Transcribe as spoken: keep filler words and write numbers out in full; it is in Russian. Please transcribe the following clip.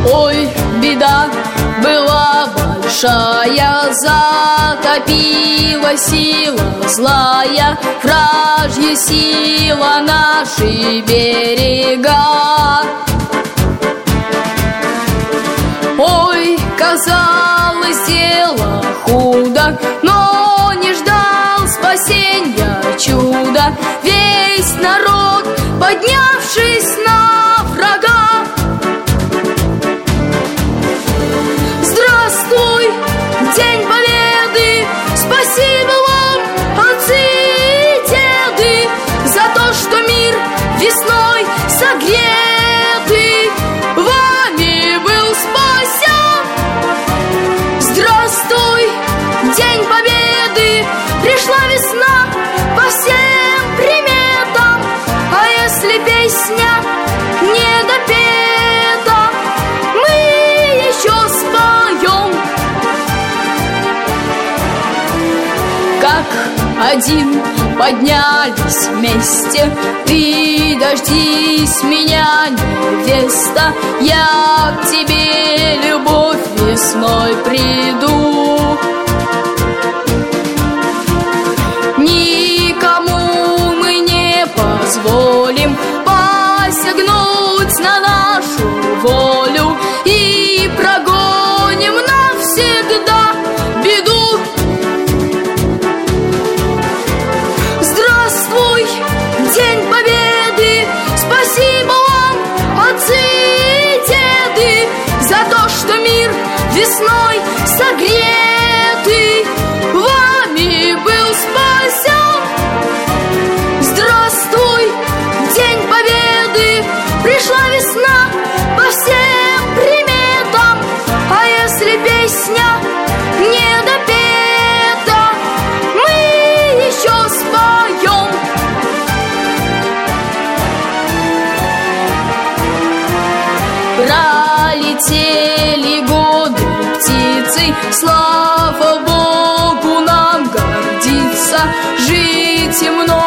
Ой, беда была большая, затопила сила злая, вражья сила наши берега. Ой, казалось, дело худо, но не ждал спасенья чуда весь народ, поднявшись на врага. Здравствуй, День Победы! Спасибо вам, отцы и деды, за то, что мир весной согретый вами был спасен. Здравствуй, День Победы! Пришла весна по всем приметам, а если песня не допета, мы еще споем. Как один поднялись вместе, ты дождись меня, невеста, я к тебе, любовь, весной приду. Никому мы не позволим посягнуть на нашу волю и прогоним навсегда беду. Здравствуй, День Победы! Спасибо вам, отцы и деды, за то, что мир весной согретый вами был спасен. Здравствуй, День Победы! Пришла весна по всем приметам, а если песня не допета, мы еще споем. Пролетели годы птицей, слава Богу, нам гордиться, жить темно